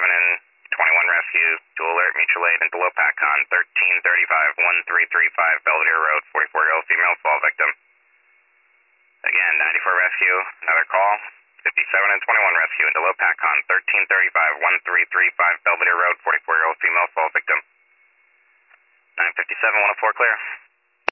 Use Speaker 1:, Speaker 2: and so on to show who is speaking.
Speaker 1: and 21 rescue to alert mutual aid into Lopacon, 1335-1335 Belvedere Road, 44-year-old female fall victim. Again, 94 rescue, another call, 57 and 21 rescue into Lopacon, 1335-1335 Belvedere Road, 44-year-old female fall victim. 957, 104 clear.